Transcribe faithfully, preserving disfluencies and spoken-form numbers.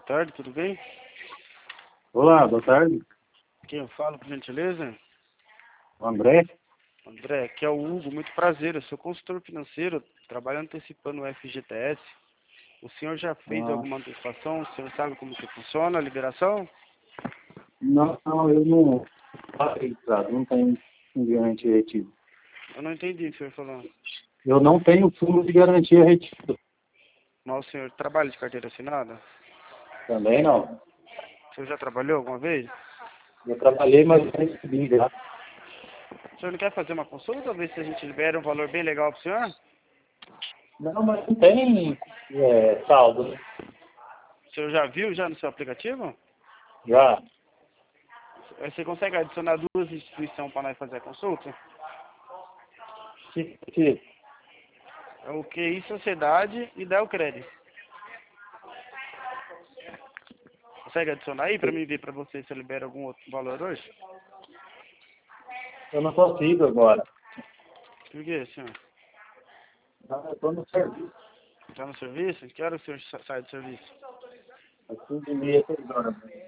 tarde, tudo bem? Olá, boa tarde. Quem eu falo, por gentileza? O André? André, aqui é o Hugo, muito prazer. Eu sou consultor financeiro, trabalho antecipando o F G T S. O senhor já fez Ah, alguma antecipação? O senhor sabe como que funciona a liberação? não, não, eu não faço registrado, não tenho fundo de garantia retido. Eu não entendi o que o senhor falou. Eu não tenho fundo de garantia retido. Mas o senhor trabalha de carteira assinada? Também não. O senhor já trabalhou alguma vez? Eu trabalhei, mas não recebi já. O senhor não quer fazer uma consulta, ver se a gente libera um valor bem legal para o senhor? Não, mas não tem é, saldo, né? O senhor já viu já no seu aplicativo? Já. Aí você consegue adicionar duas instituições para nós fazer a consulta? Que, que, É o Q I Sociedade e Del Crédito. Consegue adicionar aí para mim ver para você se eu libero algum outro valor hoje? eu não consigo agora. Por quê, senhor? Não, eu estou no serviço. Está no serviço? Que hora o senhor sa- sai do serviço? Às cinco e meia, seis horas.